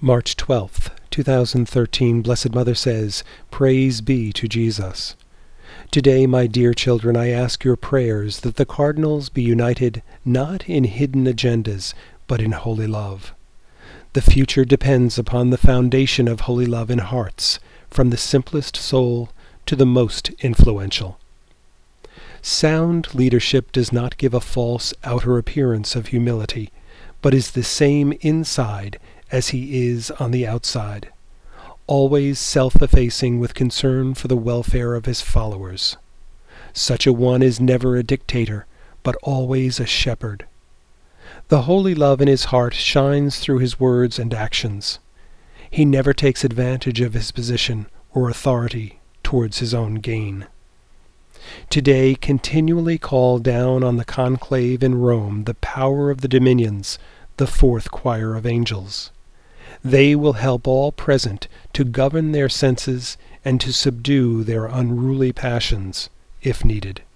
March 12th, 2013, Blessed Mother says, Praise be to Jesus. Today, my dear children, I ask your prayers that the cardinals be united not in hidden agendas, but in holy love. The future depends upon the foundation of holy love in hearts, from the simplest soul to the most influential. Sound leadership does not give a false outer appearance of humility, but is the same inside as he is on the outside, always self-effacing with concern for the welfare of his followers. Such a one is never a dictator, but always a shepherd. The holy love in his heart shines through his words and actions. He never takes advantage of his position or authority towards his own gain. Today, continually call down on the conclave in Rome the power of the dominions, the fourth choir of angels. They will help all present to govern their senses and to subdue their unruly passions, if needed.